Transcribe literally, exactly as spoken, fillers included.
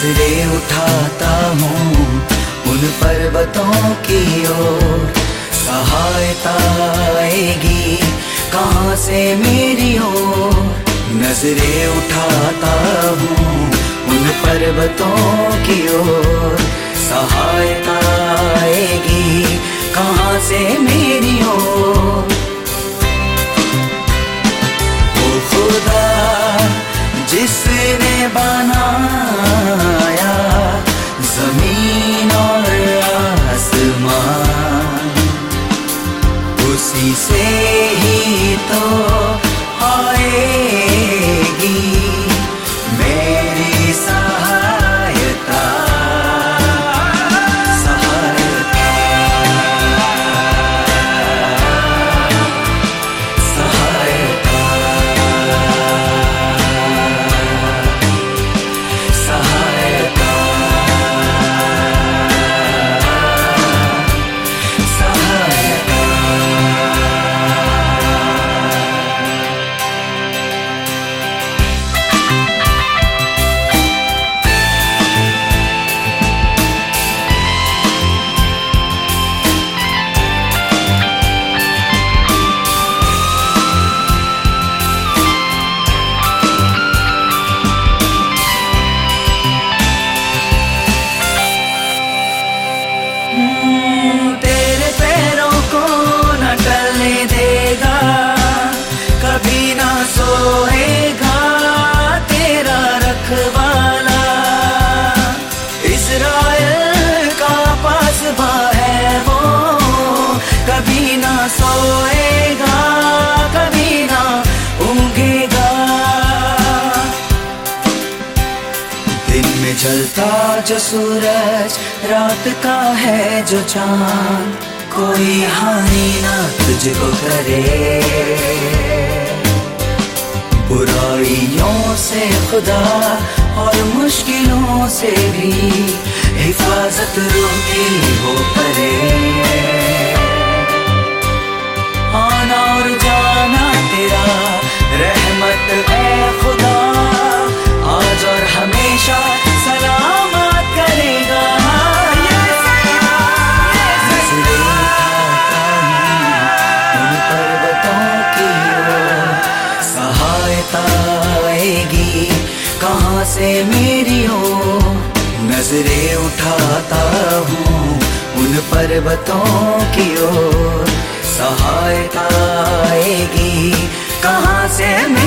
नजरें उठाता हूँ उन पर्वतों की ओर, सहायता आएगी कहाँ से मेरी ओर। नजरें उठाता हूँ उन पर्वतों की ओर, सहायता आएगी कहाँ से मेरी ओर। ओ खुदा जिसने बनाया जमीन और आसमान, उसी से ही तो आएगी मेरी सहायता। सहायता सहायता सहायता सहायता। तेरे पैरों को न टलने देगा, कभी ना सोएगा तेरा रखवाला। इस्राएल का पासबा है वो, कभी ना सोएगा कभी ना ऊँघेगा। दिन में जलता जो सूरज, रात का है जो चांद, कोई हानि ना तुझको करे। बुराइयों से खुदा और मुश्किलों से भी हिफाजत रोती वो करे। आना और जाना तेरा रहमत है खुदा, आज और हमेशा सलामत करेगा। नजरें उठाता हूँ उन पर्वतों की ओर, सहायता आएगी कहाँ से मेरी ओर। नजरें उठाता हूँ उन पर्वतों की ओर, सहायता आएगी कहाँ से मेरी